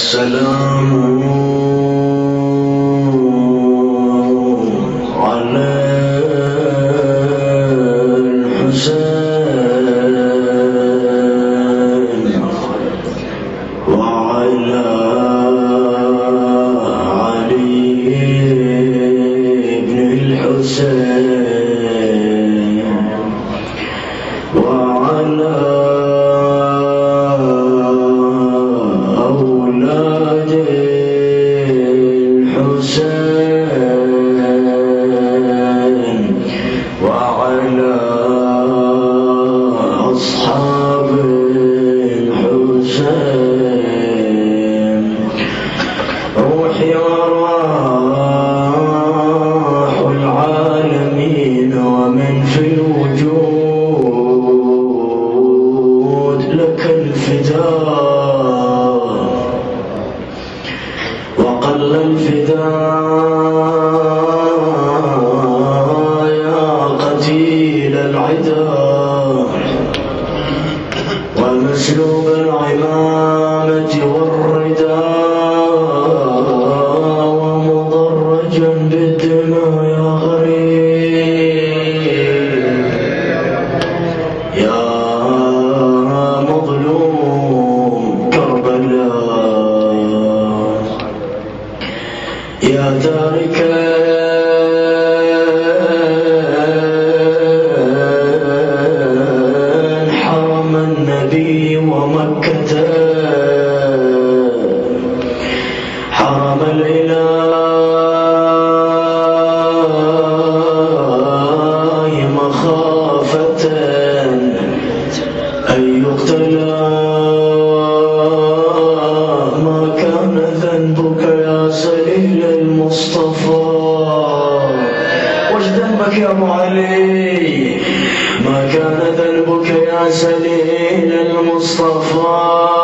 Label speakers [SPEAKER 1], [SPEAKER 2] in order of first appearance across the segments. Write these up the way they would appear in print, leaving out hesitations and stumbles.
[SPEAKER 1] السلام على الحسين وعلى علي بن الحسين وعلى أولاد الحسين وعلى أصحاب الحسين. روحي وراح العالمين ومن في الوجود لك الفداء، وقل الفداء يا قتيل العدا ومسلوب العمامة والرداء ومضرجا بالدماء يا غريب يا مظلوم كربلاء يا تارك حرم النبي ومكة حرم الإله مخافة أن يقتلى. ما كان ذنبك يا سليل المصطفى؟ وش ذنبك يا أبو علي؟ ما كان ذنبك يا سليل المصطفى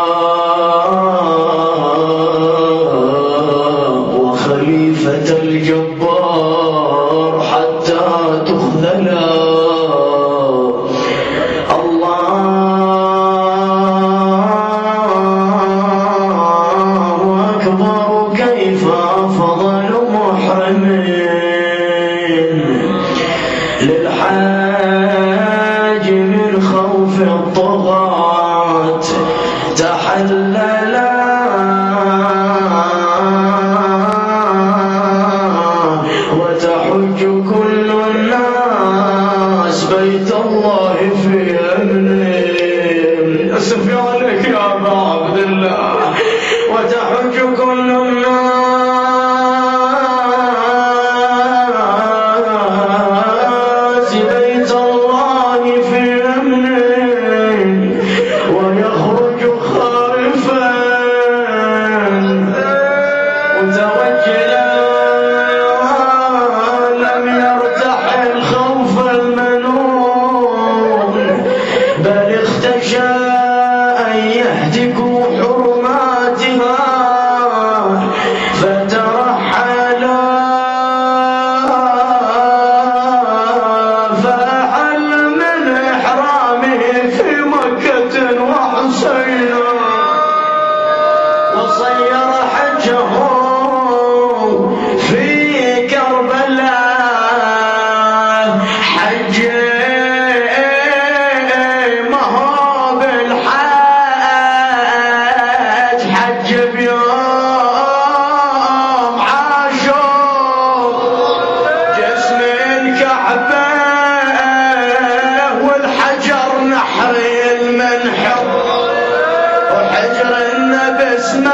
[SPEAKER 1] وخليفة الجبار حتى تخذلا. الله أكبر كيف فضل محرمين للحاج من خوف الطغاة تحللا وتحج كل الناس بيت الله في أمنه. أسف عليك يا أبا عبد الله. وتحج كل الناس بيت الله في أمنه ويخرج خائفا متوجلا لم يرتحل خوف المنون بل اختشى أن يهتكوا حرماتها فترحلا فأحل من إحرامه في مكة وحسينا وصير حجه في كربلاء. حج ما هو بالحاج، حج بيوم عاشور جسم الكعبة والحجر نحر المنحر وحجر النبي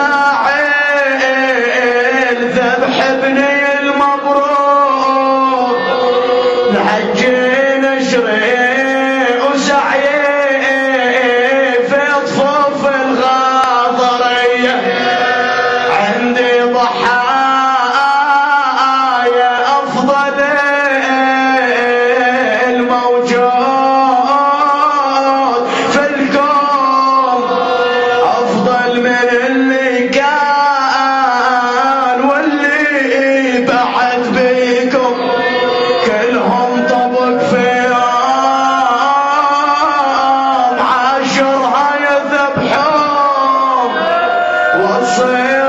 [SPEAKER 1] اسماعيل ذبح ابني المبروك. الحج نشري وسعي في صفوف الغاضرية عندي ضحايا أفضل الموجود في الكون أفضل من اللي كان واللي بعد بيكم كلهم طبق في يوم عاشر هاي ذبحهم وصير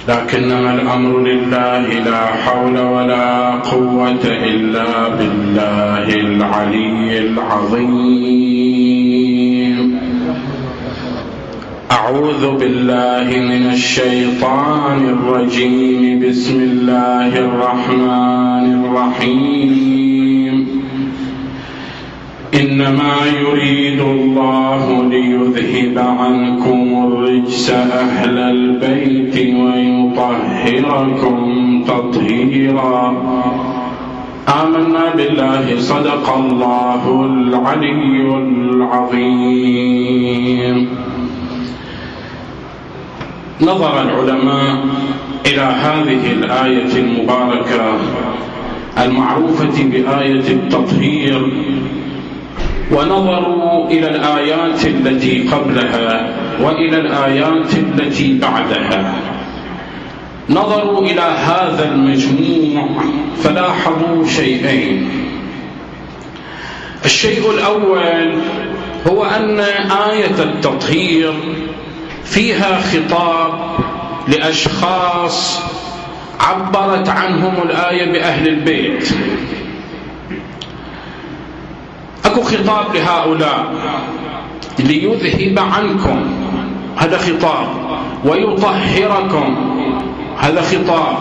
[SPEAKER 1] لكنما الأمر لله، لا حول ولا قوة إلا بالله العلي العظيم. أعوذ بالله من الشيطان الرجيم. بسم الله الرحمن الرحيم. إنما يريد الله ليذهب عنكم الرجس أهل البيت ويطهركم تطهيرا. آمنا بالله، صدق الله العلي العظيم. نظر العلماء إلى هذه الآية المباركة المعروفة بآية التطهير، ونظروا إلى الآيات التي قبلها وإلى الآيات التي بعدها. نظروا إلى هذا المجموع فلاحظوا شيئين. الشيء الأول هو أن آية التطهير فيها خطاب لأشخاص عبرت عنهم الآية بأهل البيت. أكو خطاب لهؤلاء ليذهب عنكم، هذا خطاب، ويطهركم، هذا خطاب.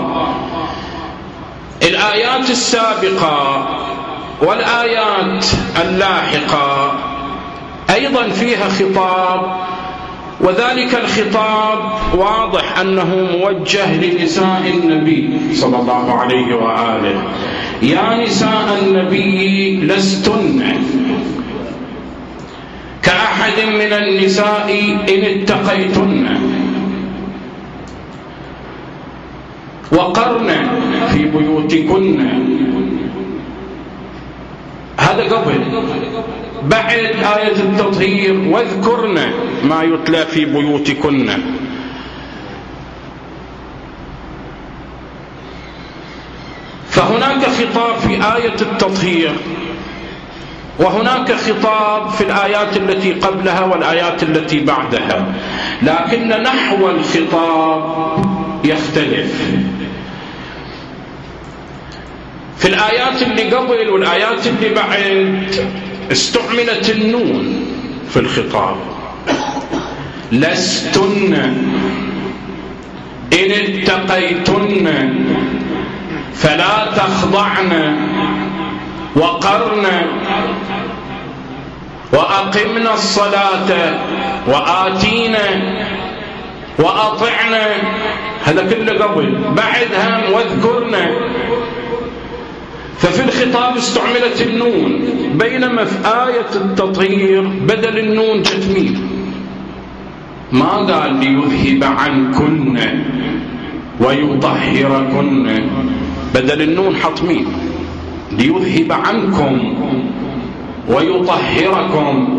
[SPEAKER 1] الآيات السابقة والآيات اللاحقة أيضا فيها خطاب، وذلك الخطاب واضح أنه موجه لنساء النبي صلى الله عليه وآله. يا نساء النبي لستن كأحد من النساء إن اتقيتن، وقرن في بيوتكن. هذا قبل. بعد آية التطهير واذكرن ما يتلى في بيوتكن. فهناك خطاب في آية التطهير، وهناك خطاب في الآيات التي قبلها والآيات التي بعدها، لكن نحو الخطاب يختلف. في الآيات اللي قبل والآيات اللي بعد استعملت النون في الخطاب. لستن إن اتقيتن فلا تخضعن وقرن وأقمنا الصلاة وآتينا وأطعنا. هذا كله قبل. بعدها واذكرنا. ففي الخطاب استعملت النون، بينما في آية التطهير بدل النون جت ميم. ما قال ليذهب عنكن ويطهركن، بدل النون حط ميم. ليذهب عنكم ويطهركم.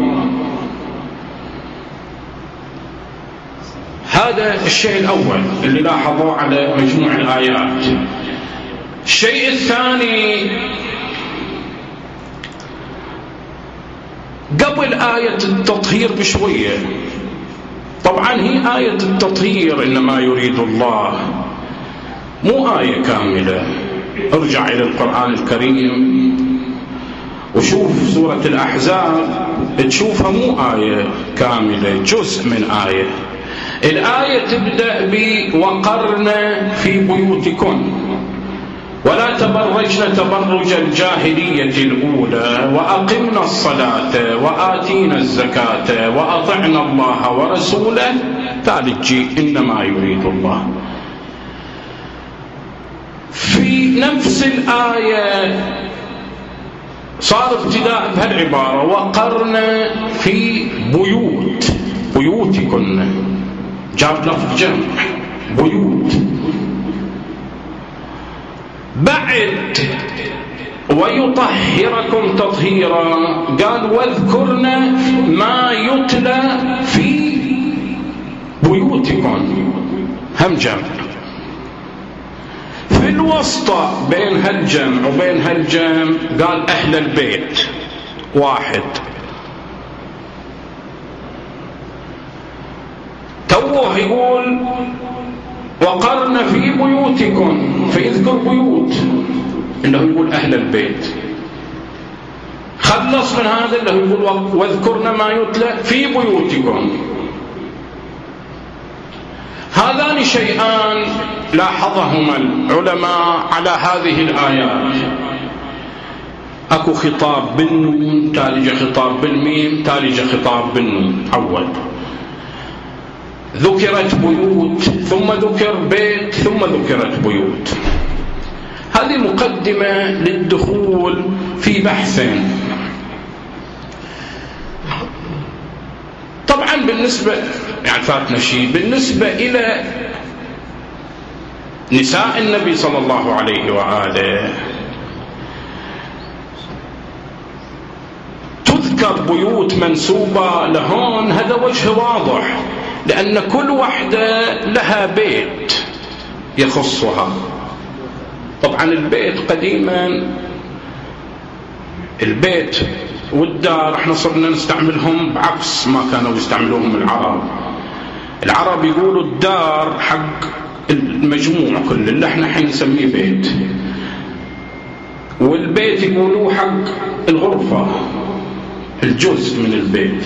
[SPEAKER 1] هذا الشيء الأول اللي لاحظوه على مجموع الآيات. الشيء الثاني، قبل آية التطهير بشوية، طبعا هي آية التطهير إنما يريد الله، مو آية كاملة. ارجع إلى القرآن الكريم وشوف سورة الأحزاب، تشوفها مو آية كاملة، جزء من آية. الآية تبدأ بوقرن في بيوتكن ولا تبرجن تبرج الجاهلية الأولى وأقمنا الصلاة وآتينا الزكاة وأطعنا الله ورسوله. ثالث جي إنما يريد الله. في نفس الآية صار ابتداء بهالعبارة وقرن في بيوتكن، جاب لفظ جمع بيوت. بعد ويطهركم تطهيرا قال واذكرن ما يتلى في بيوتكم، هم جمع. في الوسطى بين هالجمع وبين هالجمع قال أهل البيت واحد. توه يقول وقرن في بيوتكم، فيذكر بيوت اللي هو يقول أهل البيت. خلص من هذا اللي هو يقول واذكرن ما يتلى في بيوتكم. هذان شيئان لاحظهما العلماء على هذه الآيات. أكو خطاب بالنون، تالج خطاب بالميم، تالج خطاب بالنون. أول ذكرت بيوت، ثم ذكر بيت، ثم ذكرت بيوت. هذه مقدمة للدخول في بحثين. طبعا بالنسبة يعني فاتنا شيء بالنسبة إلى نساء النبي صلى الله عليه وآله، تذكر بيوت منسوبة لهن، هذا وجه واضح، لأن كل واحدة لها بيت يخصها. طبعا البيت قديما، البيت والدار احنا صرنا نستعملهم بعكس ما كانوا يستعملوهم العرب. العرب يقولوا الدار حق المجموع كله اللي احنا حين نسميه بيت، والبيت يقولوا حق الغرفة، الجزء من البيت.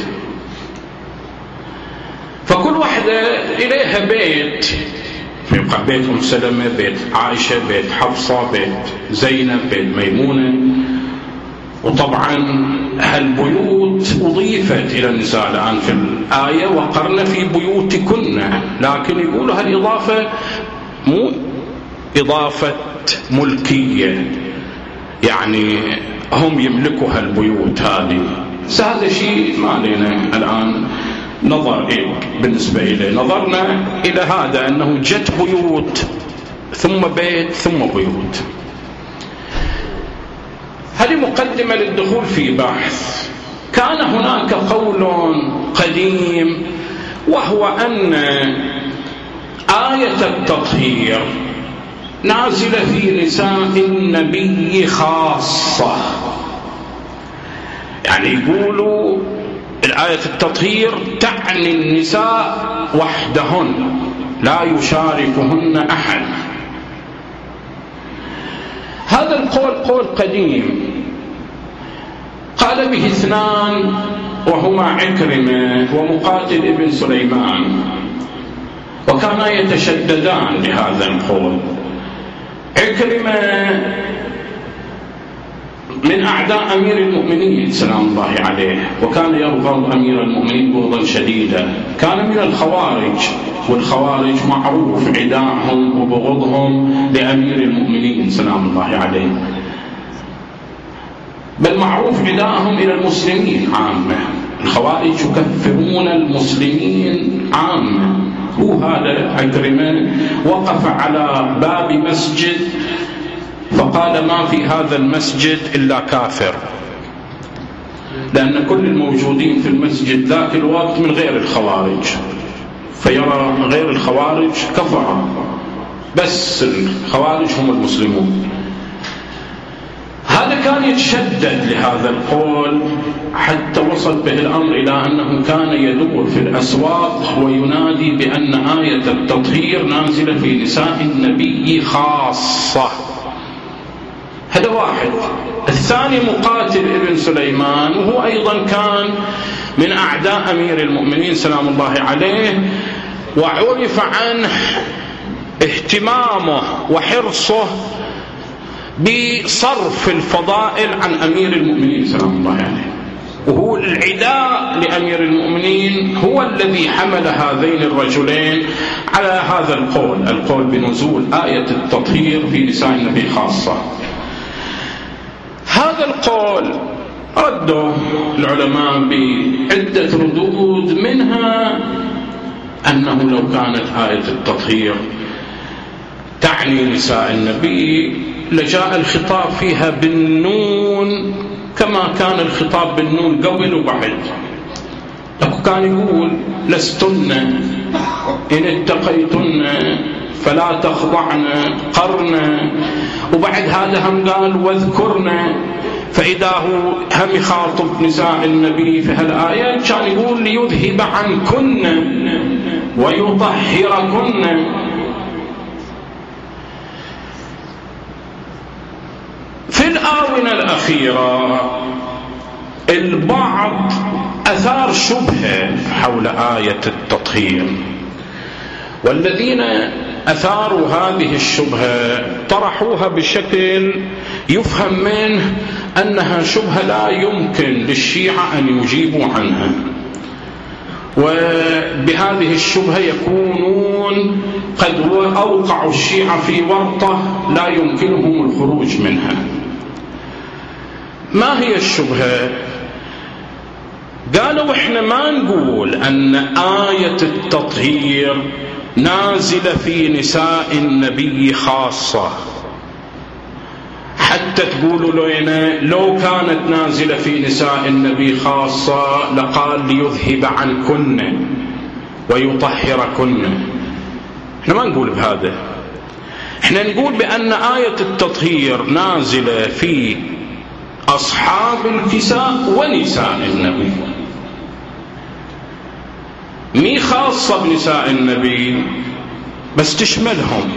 [SPEAKER 1] فكل واحدة إليها بيت، يبقى بيت أم سلمة، بيت عائشة، بيت حفصة، بيت زينب، بيت ميمونة. وطبعا هالبيوت أضيفت إلى النساء الآن في الآية وقرن في بيوتكن، لكن يقولوا هالإضافة مو إضافة ملكية، يعني هم يملكوا هالبيوت هذه. هذا شيء ما لنا الآن نظر بالنسبة إليه. نظرنا إلى هذا أنه جت بيوت ثم بيت ثم بيوت. هذه مقدمة للدخول في بحث. كان هناك قول قديم، وهو أن آية التطهير نازلة في نساء النبي خاصة. يعني يقولوا الآية التطهير تعني النساء وحدهن لا يشاركهن أحد. هذا القول قول قديم قال به اثنان، وهما عكرمة ومقاتل ابن سليمان، وكانا يتشددان لهذا القول. عكرمة من أعداء أمير المؤمنين سلام الله عليه، وكان يبغض أمير المؤمنين بغضا شديدا. كان من الخوارج، والخوارج معروف عداءهم وبغضهم لأمير المؤمنين سلام الله عليه، بل معروف عداءهم إلى المسلمين عامة. الخوارج يكفرون المسلمين عامة. هو هذا عكرمة وقف على باب مسجد فقال ما في هذا المسجد إلا كافر، لأن كل الموجودين في المسجد ذاك الوقت من غير الخوارج، فيرى غير الخوارج كفر، بس الخوارج هم المسلمون. هذا كان يتشدد لهذا القول حتى وصل به الأمر إلى أنه كان يدور في الأسواق وينادي بأن آية التطهير نازلة في نساء النبي خاصة. هذا واحد. الثاني مقاتل ابن سليمان، وهو أيضا كان من أعداء أمير المؤمنين سلام الله عليه، وعرف عنه اهتمامه وحرصه بصرف الفضائل عن أمير المؤمنين سلام الله عليه. وهو العداء لأمير المؤمنين هو الذي حمل هذين الرجلين على هذا القول بنزول آية التطهير في نساء النبي خاصة. هذا القول رده العلماء بعدة ردود، منها أنه لو كانت آية التطهير تعني نساء النبي لجاء الخطاب فيها بالنون كما كان الخطاب بالنون قبل وبعد. كان يقول لستن إن اتقيتن فلا تخضعن قرن، وبعد هذا هم قال واذكرن. فإذا هو هم يخاطب نساء النبي في هالآيات كان يقول ليذهب عنكن ويطهركن. الآونة الأخيرة البعض أثار شبهة حول آية التطهير، والذين أثاروا هذه الشبهة طرحوها بشكل يفهم منه أنها شبهة لا يمكن للشيعة أن يجيبوا عنها، وبهذه الشبهة يكونون قد أوقعوا الشيعة في ورطة لا يمكنهم الخروج منها. ما هي الشبهة؟ قالوا إحنا ما نقول أن آية التطهير نازلة في نساء النبي خاصة حتى تقولوا لنا لو كانت نازلة في نساء النبي خاصة لقال ليذهب عنكن ويطهركن. احنا ما نقول بهذا، احنا نقول بأن آية التطهير نازلة في أصحاب الكساء ونساء النبي، مي خاصة بنساء النبي بس تشملهم،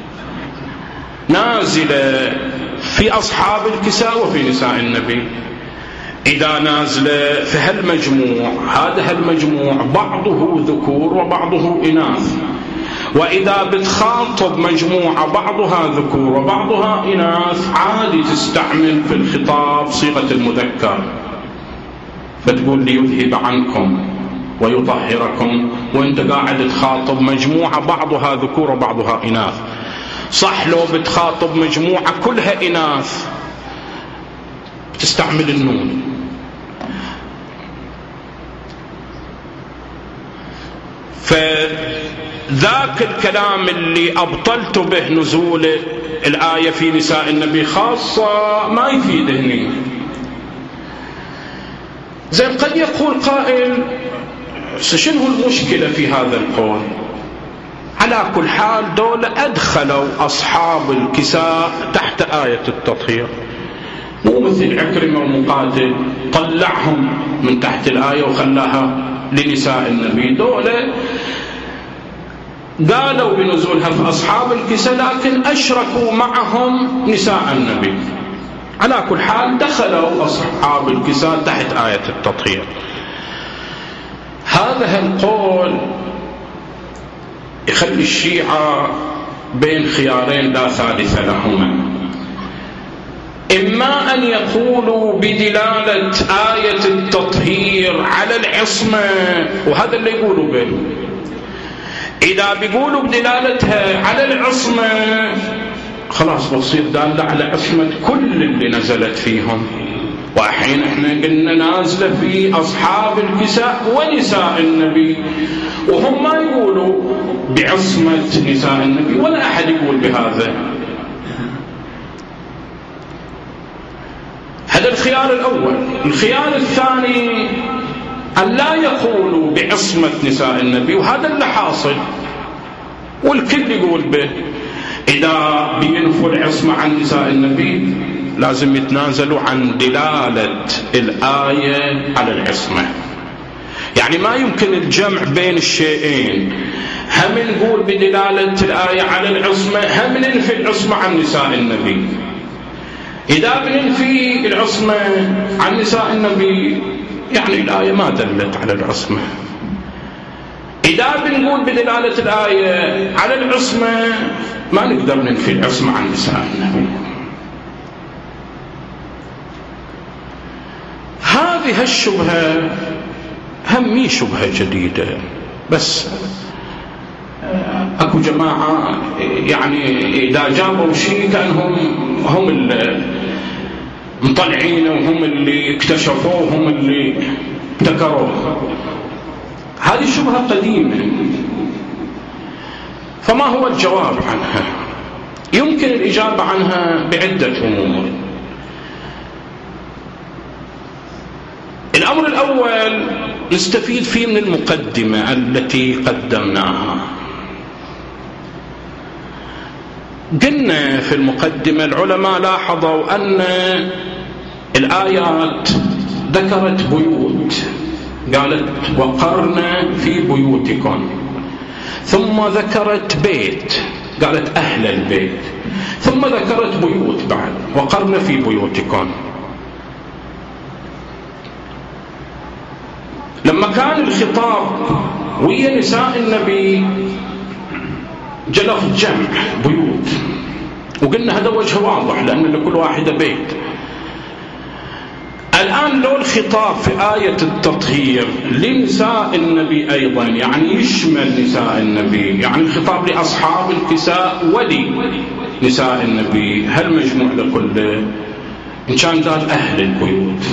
[SPEAKER 1] نازلة في أصحاب الكساء وفي نساء النبي. إذا نازلة في هالمجموع، هذا هالمجموع بعضه ذكور وبعضه إناث، وإذا بتخاطب مجموعة بعضها ذكور وبعضها إناث عادي تستعمل في الخطاب صيغة المذكر، فتقول ليذهب عنكم ويطهركم وانت قاعد تخاطب مجموعة بعضها ذكور وبعضها إناث. صح لو بتخاطب مجموعة كلها إناث تستعمل النون. فذاك الكلام اللي أبطلت به نزول الآية في نساء النبي خاصة ما يفيد هني. زين قد يقول قائل شنو المشكلة في هذا القول؟ على كل حال دول أدخلوا أصحاب الكساء تحت آية التطهير، مو مثل عكرمة ومقاتل طلعهم من تحت الآية وخلاها لنساء النبي. دول قالوا بنزولها في أصحاب الكساء لكن أشركوا معهم نساء النبي. على كل حال دخلوا أصحاب الكساء تحت آية التطهير. هذا القول يخلي الشيعة بين خيارين لا ثالث لهما، إما أن يقولوا بدلالة آية التطهير على العصمة، وهذا اللي يقولوا به. إذا بيقولوا بدلالتها على العصمة خلاص بصير دالة على عصمة كل اللي نزلت فيهم، وحين احنا قلنا نازلة في أصحاب الكساء ونساء النبي، وهم ما يقولوا بعصمة نساء النبي ولا أحد يقول بهذا. هذا الخيار الأول. الخيار الثاني أن لا يقولوا بعصمة نساء النبي، وهذا اللي حاصل والكل يقول به. إذا بينفوا العصمة عن نساء النبي لازم يتنازلوا عن دلالة الآية على العصمة، يعني ما يمكن الجمع بين الشيئين، هم نقول بدلالة الآية على العصمة هم ننفي العصمة عن نساء النبي. إذا بننفي العصمة عن نساء النبي يعني الآية ما دلت على العصمة. إذا بنقول بدلالة الآية على العصمة ما نقدر ننفي العصمة عن نساء النبي. هذه الشبهة هم شبهة جديدة، بس أكو جماعة يعني إذا جابوا شيء كأنهم هم اللي مطلعين وهم اللي اكتشفوه وهم اللي ابتكروه. هذه شبهة قديمة، فما هو الجواب عنها؟ يمكن الإجابة عنها بعدة أمور. الأمر الأول نستفيد فيه من المقدمة التي قدمناها. قلنا في المقدمة العلماء لاحظوا أن الآيات ذكرت بيوت، قالت وقرن في بيوتكم، ثم ذكرت بيت قالت أهل البيت، ثم ذكرت بيوت بعد، وقرن في بيوتكم. لما كان الخطاب ويا نساء النبي جلف جمع بيوت، وقلنا هذا وجه واضح لأن لكل واحدة بيت. الآن لو الخطاب في آية التطهير لنساء النبي أيضا، يعني يشمل نساء النبي، يعني الخطاب لأصحاب الكساء ولنساء النبي، هل مجموع لكل؟ إن كان قال أهل البيوت.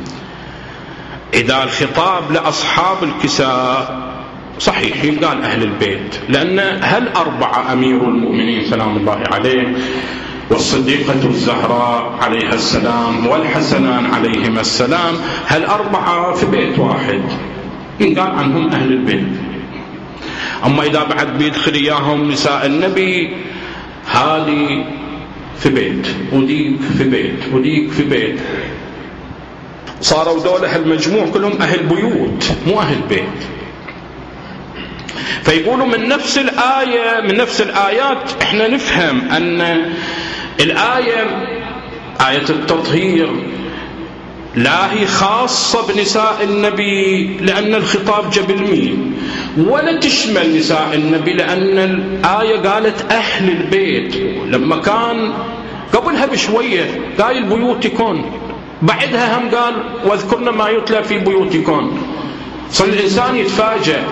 [SPEAKER 1] إذا الخطاب لأصحاب الكساء صحيح يقال أهل البيت، لأن هل أربعة أمير المؤمنين سلام الله عليه والصديقة الزهراء عليها السلام والحسنان عليهما السلام، هل أربعة في بيت واحد يقال عنهم أهل البيت. أما إذا بعد بيدخل إياهم نساء النبي، هذه في بيت وديك في بيت وديك في بيت، صاروا دولة المجموع كلهم أهل بيوت مو أهل بيت. فيقولوا من نفس الآية، من نفس الآيات احنا نفهم أن الآية آية التطهير لا هي خاصة بنساء النبي لأن الخطاب جاب المين، ولا تشمل نساء النبي لأن الآية قالت أهل البيت. لما كان قبلها بشوية قال بيوتكم، بعدها هم قال واذكرن ما يتلى في بيوتكم. صار الإنسان يتفاجأ،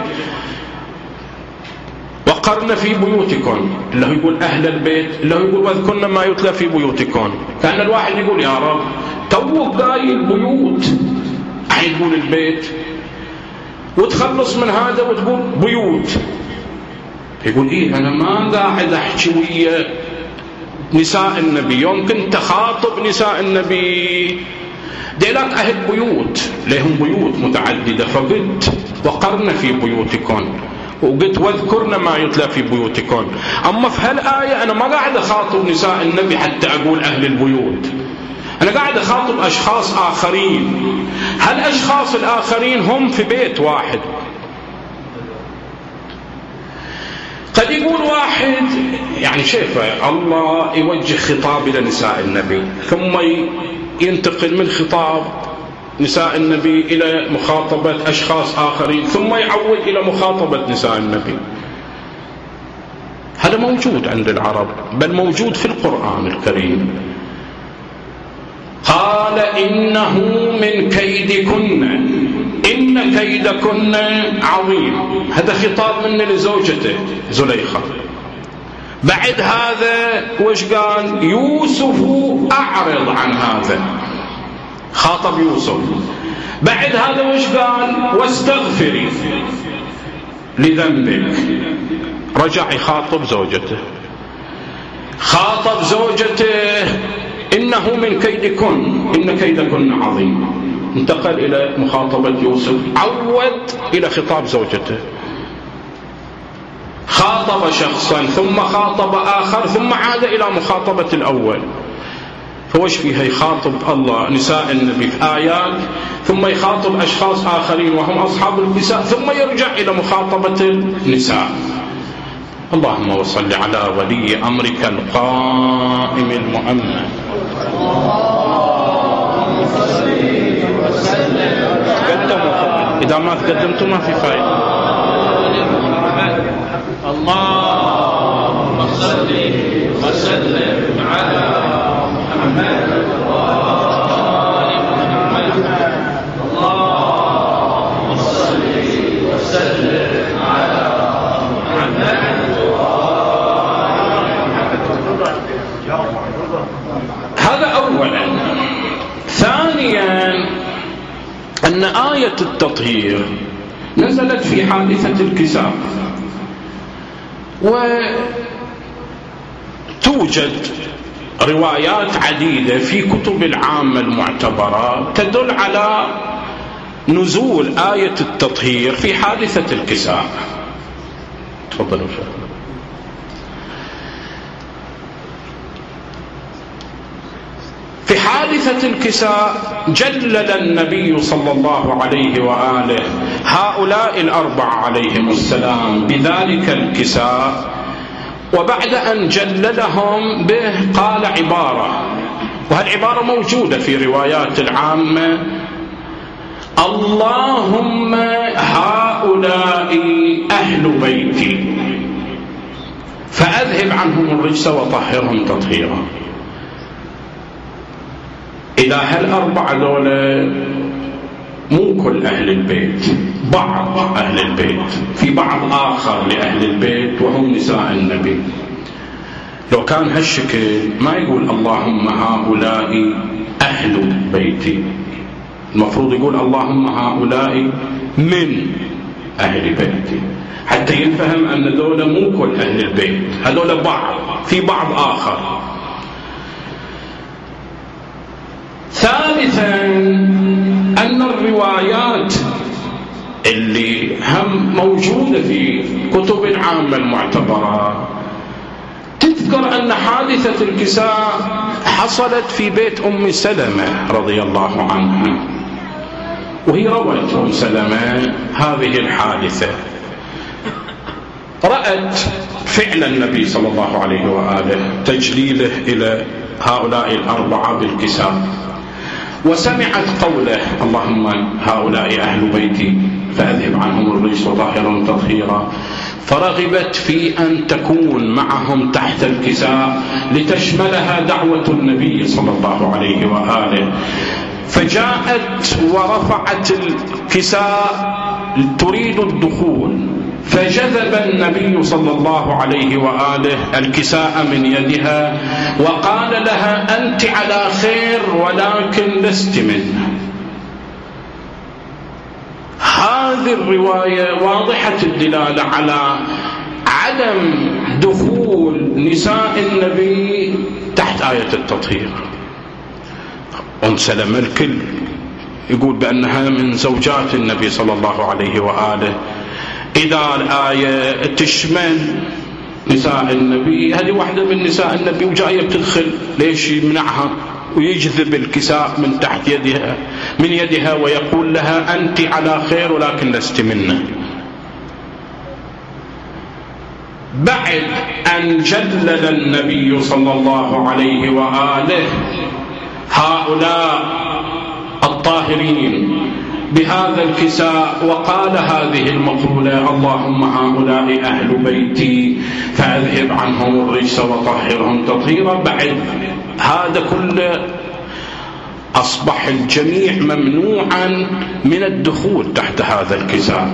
[SPEAKER 1] وقرن في بيوتكم، اللي هو يقول أهل البيت، اللي هو يقول واذكرن ما يتلى في بيوتكم. كان الواحد يقول يا رب توك قايل بيوت، الحين تقول البيت وتخلص من هذا وتقول بيوت. يقول إيه أنا ما قاعد أحكي ويا نساء النبي، يوم كنت أخاطب نساء النبي ديلك أهل بيوت، لهم بيوت متعددة، فقلت وقرن في بيوتكم، وقلت واذكرن ما يتلى في بيوتكم. أما في هالآية أنا ما قاعد أخاطب نساء النبي حتى أقول أهل البيوت، أنا قاعد أخاطب أشخاص آخرين. هالأشخاص الآخرين هم في بيت واحد. قد يقول واحد يعني شايفه الله يوجه خطاب إلى نساء النبي، ثم ينتقل من خطاب نساء النبي إلى مخاطبة أشخاص آخرين، ثم يعود إلى مخاطبة نساء النبي. هذا موجود عند العرب، بل موجود في القرآن الكريم. قال إنه من كيدكن إن كيدكن عظيم، هذا خطاب منه لزوجته زليخة. بعد هذا وش قال؟ يوسف أعرض عن هذا، خاطب يوسف. بعد هذا وش قال؟ واستغفري لذنبك، رجع يخاطب زوجته، خاطب زوجته إنه من كيدكن إن كيدكن عظيم، انتقل إلى مخاطبة يوسف، عود إلى خطاب زوجته، خاطب شخصا ثم خاطب آخر ثم عاد إلى مخاطبة الأول. فوش فيها؟ يخاطب الله نساء النبي في آيات، ثم يخاطب أشخاص آخرين وهم أصحاب النساء، ثم يرجع إلى مخاطبة النساء. اللهم وصل على ولي أمرك القائم المؤمن. قدموا، إذا ما تقدمتوا ما في فائدة. اللهم صل وسلم على محمد وآل محمد. اللهم صل وسلم على محمد وآل محمد. هذا أولا. ثانيا أن آية التطهير نزلت في حادثة الكساء، وتوجد روايات عديدة في كتب العامة المعتبرة تدل على نزول آية التطهير في حادثة الكساء. تفضلوا شيخ. في حادثة الكساء جلل النبي صلى الله عليه وآله هؤلاء الأربعة عليهم السلام بذلك الكساء، وبعد أن جللهم به قال عبارة، وهالعبارة موجودة في روايات العامة: اللهم هؤلاء أهل بيتي فأذهب عنهم الرجس وطهرهم تطهيرا. إذا هالأربعة دولة مو كل أهل البيت، بعض أهل البيت، في بعض آخر لأهل البيت وهم نساء النبي. لو كان هالشكل ما يقول اللهم هؤلاء أهل بيتي، المفروض يقول اللهم هؤلاء من أهل بيتي، حتى يفهم أن دولة مو كل أهل البيت، هذول بعض، في بعض آخر. ثالثا أن الروايات اللي هم موجودة في كتب العامة المعتبرة تذكر أن حادثة الكساء حصلت في بيت أم سلمة رضي الله عنها، وهي روت أم سلمة هذه الحادثة، رأت فعل النبي صلى الله عليه وآله تجليله إلى هؤلاء الأربعة بالكساء، وسمعت قوله اللهم هؤلاء أهل بيتي فأذهب عنهم الرجس وطهرهم تطهيرا، فرغبت في أن تكون معهم تحت الكساء لتشملها دعوة النبي صلى الله عليه وآله، فجاءت ورفعت الكساء تريد الدخول، فجذب النبي صلى الله عليه وآله الكساء من يدها وقال لها أنت على خير ولكن لست منه. هذه الرواية واضحة الدلالة على عدم دخول نساء النبي تحت آية التطهير. أم سلمة الكل يقول بأنها من زوجات النبي صلى الله عليه وآله، إذا الآية تشمل نساء النبي، هذه واحدة من نساء النبي وجاية بتدخل، ليش يمنعها ويجذب الكساء من تحت يدها من يدها ويقول لها أنت على خير ولكن لست منا؟ بعد أن جلل النبي صلى الله عليه وآله هؤلاء الطاهرين بهذا الكساء وقال هذه المقولة اللهم هؤلاء أهل بيتي فأذهب عنهم الرجس وطهرهم تطهيرا، بعد هذا كله أصبح الجميع ممنوعا من الدخول تحت هذا الكساء.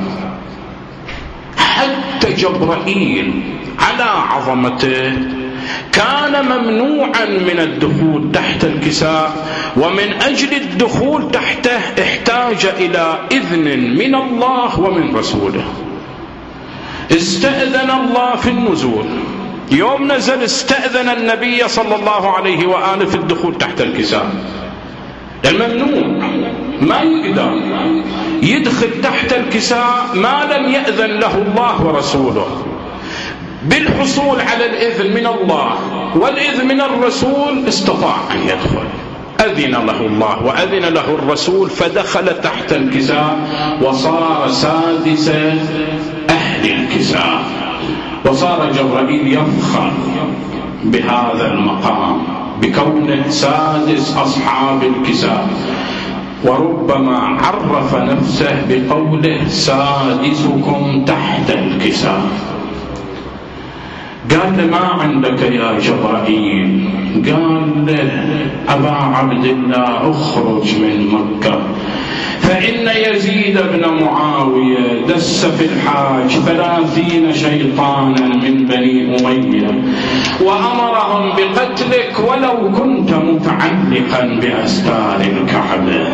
[SPEAKER 1] حتى جبرائيل على عظمته كان ممنوعا من الدخول تحت الكساء، ومن أجل الدخول تحته احتاج إلى إذن من الله ومن رسوله. استأذن الله في النزول، يوم نزل استأذن النبي صلى الله عليه وآله في الدخول تحت الكساء، الممنوع ما يقدر يدخل تحت الكساء ما لم يأذن له الله ورسوله. بالحصول على الإذن من الله والإذن من الرسول استطاع أن يدخل، أذن له الله وأذن له الرسول فدخل تحت الكساء وصار سادس أهل الكساء، وصار جبرائيل يفخر بهذا المقام بكونه سادس أصحاب الكساء، وربما عرف نفسه بقوله سادسكم تحت الكساء. قال له ما عندك يا جبرائيل؟ قال له أبا عبد الله اخرج من مكة، فإن يزيد بن معاوية دس في الحاج 30 شيطانا من بني أمية وأمرهم بقتلك ولو كنت متعلقا بأستار الكعبة.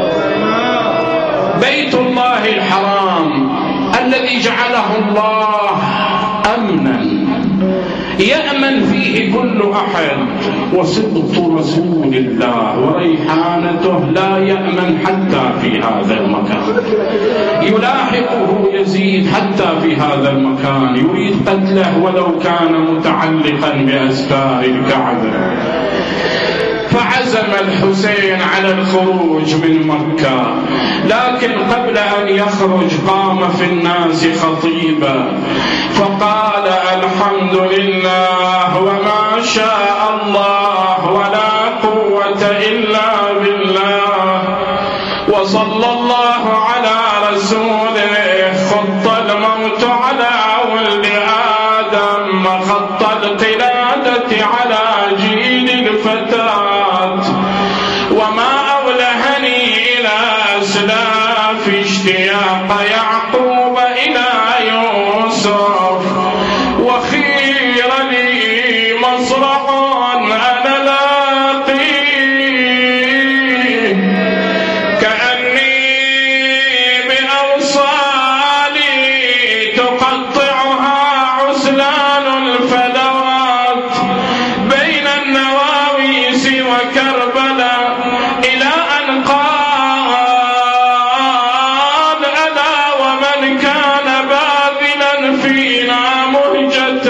[SPEAKER 1] بيت الله الحرام الذي جعله الله أمنا يأمن فيه كل أحد، وسبط رسول الله وريحانته لا يأمن حتى في هذا المكان، يلاحقه يزيد حتى في هذا المكان، يريد قتله ولو كان متعلقا بأستار الكعبة. فعزم الحسين على الخروج من مكة، لكن قبل أن يخرج قام في الناس خطيبا فقال: الحمد لله وما شاء الله ولا قوة إلا بالله، وصلى الله على رسوله. خط الموت على ولد آدم، خط القلادة على جيل الفتاة، وما أولهني إلى أسلاف اشتياق يعقوب إلى يوسف، وخير لي مصرع أنا لاقيه، كأني بأوصالي تقطعها عسلان الفلوات بين النواويس وكربلاء، إلى أن قال: ألا ومن كان باذلا فينا مهجة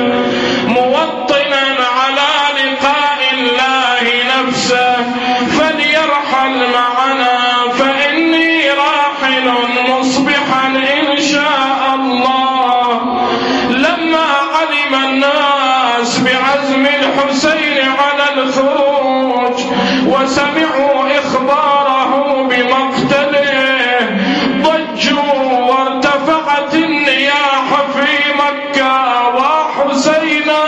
[SPEAKER 1] موطنا على لقاء الله نفسه فليرحل معنا، فإني راحل مصبحا إن شاء الله. لما علم الناس بعزم الحسين على الخروج وسمعوا إخباره بمقتله ضجوا، وارتفعت النياح في مكة: وحسينا!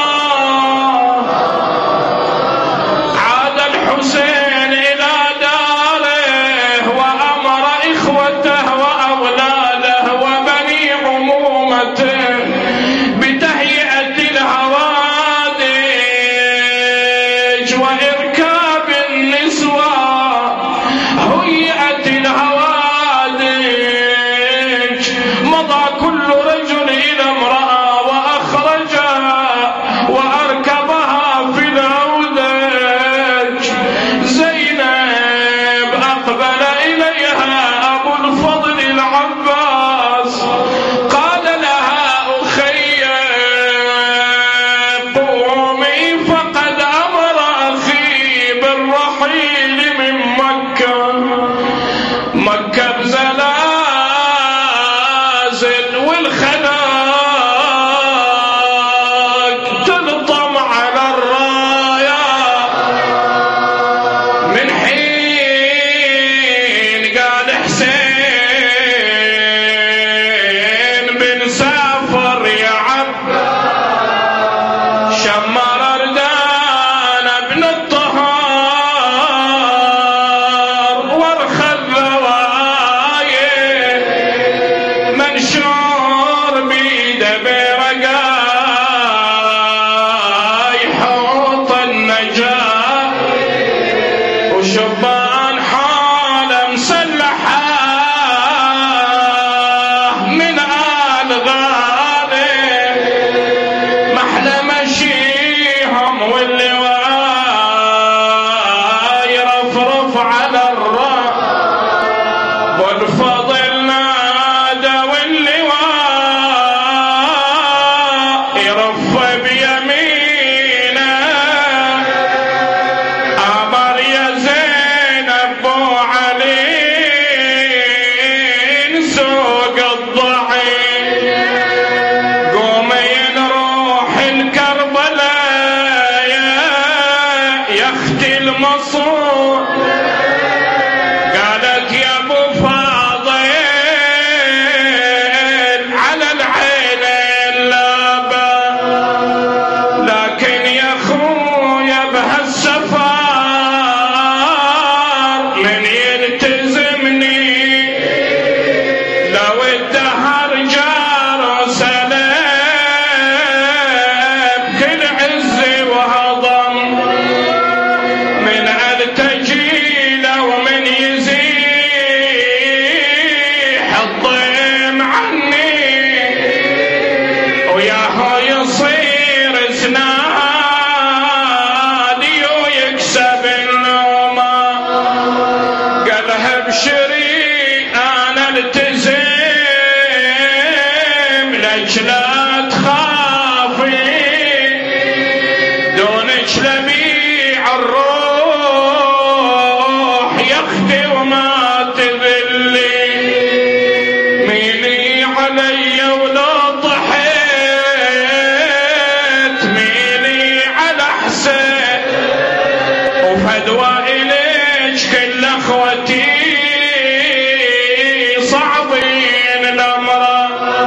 [SPEAKER 1] عاد الحسين إلى داره وأمر إخوته وأولاده وبني عمومته بتهيئة الهوادج وإركاب النسوة. هيئت الهوادج، مضى كل رجل إلى امرأة وأخرجها وأركبها في الهودج. زينب أقبل إليها أبو الفضل العباس قال لها: أخي قومي، فقد أمر أخي بالرحيل من مكة. مكة بزلازل والخلاق تلطم على الراية، من حين قال حسين بن سافر يا عبد شمر أردان بن الطهار وارخى الذواير، منشور بيده برقاي حوط النجاة، وشبان حاله مسلحة من آل غالب، محلى مشيهم واللواء يرفرف على الرأس، والفضل نادى واللواء يرف بيمينه. أمر يا زينب بو علي سوق الضعيف، قومي نروح الكربلاء يا اختي المصور. قالت يا ابو فاضل على العين اللابة، لكن يا اخويا بهالسفر من يلتزمني، لو الدهر جار سلام كل عز وهضم، من التجيل ومن يزيح الضيم عني، وياهو يصير سنادي ويكسب النومة. قالها ابشري انا التزم لك لا تخافي، دونك لبيع الروح اختي وما تذلي، ميلي علي ولو ضحيت، ميلي على حسين وفدوى إليك كل أخوتي صعبين الأمر.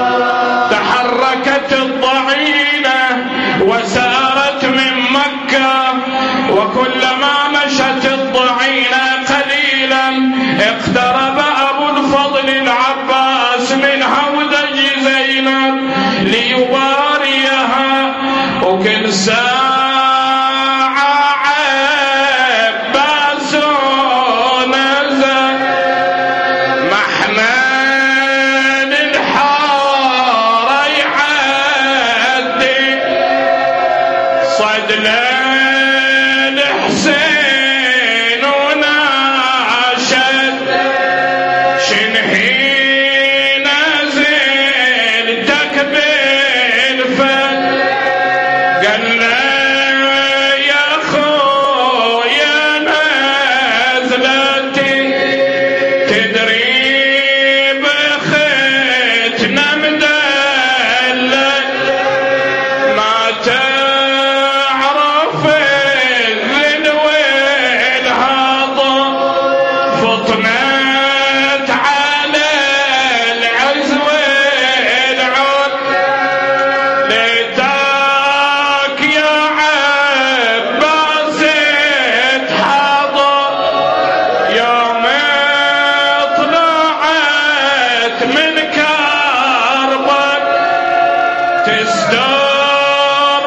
[SPEAKER 1] تحركت الضعينة وسارت من مكة، وكلما مشت الضعينة قليلا اقترب أبو الفضل العباس من هودج زينب ليباريها، وكل ساعة عباس نزل محمد الحارة يعدي صد للحسين وناشد شنحين نزلتك بالفد، قال له يا خويا نزلتي تدري بختنا مدلل، ما تعرف الذل والهضم، فطنت على العز والعون، ليتك يا عباس تحضر يوم طلعت من كربل، تستر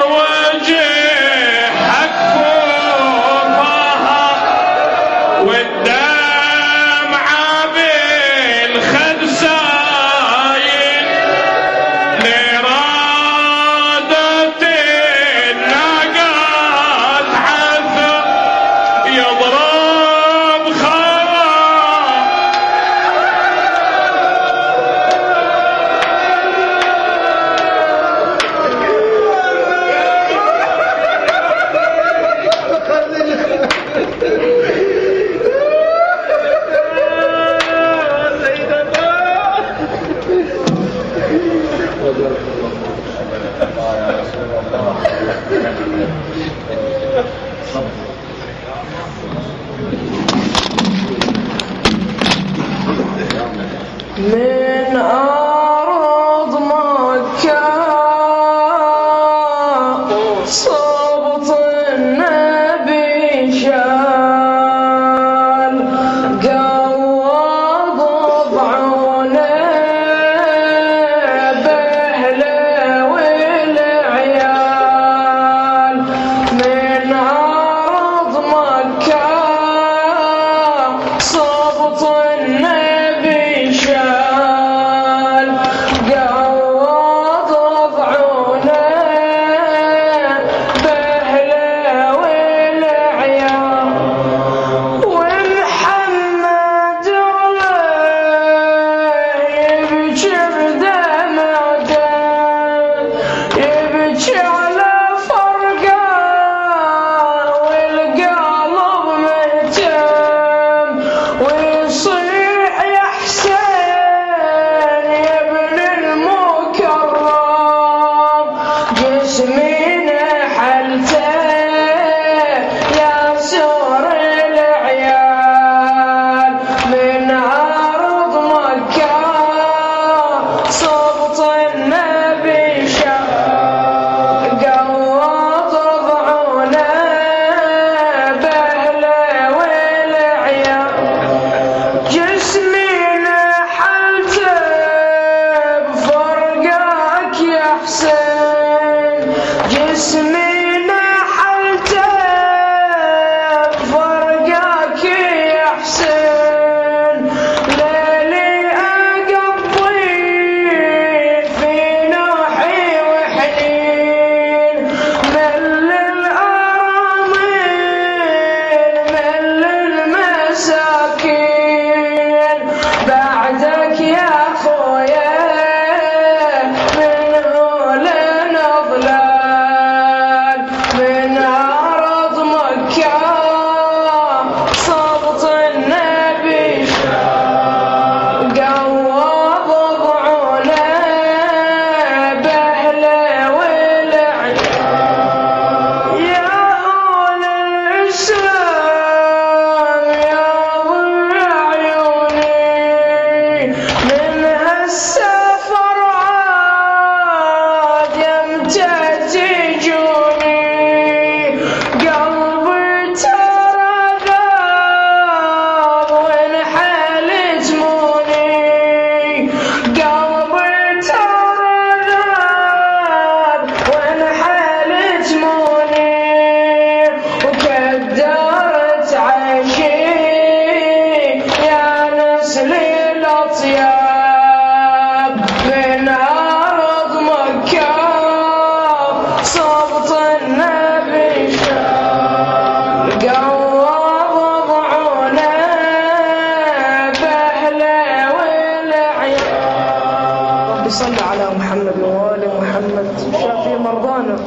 [SPEAKER 1] وجهك فوقها والدمعة بالخد سايل، لإرادة الناقات عثر يضرب خراب.
[SPEAKER 2] من أرض مكة صوت النبي شال، قوض ضعونه بأهله والعيال. من أرض مكة صوت النبي شال، قوض ضعونه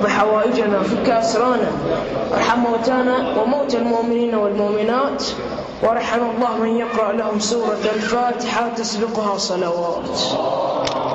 [SPEAKER 2] بحوائجنا فك أسرانا وارحم موتانا وموتى المؤمنين والمؤمنات وارحم الله من يقرأ لهم سورة الفاتحة تسبقها صلوات.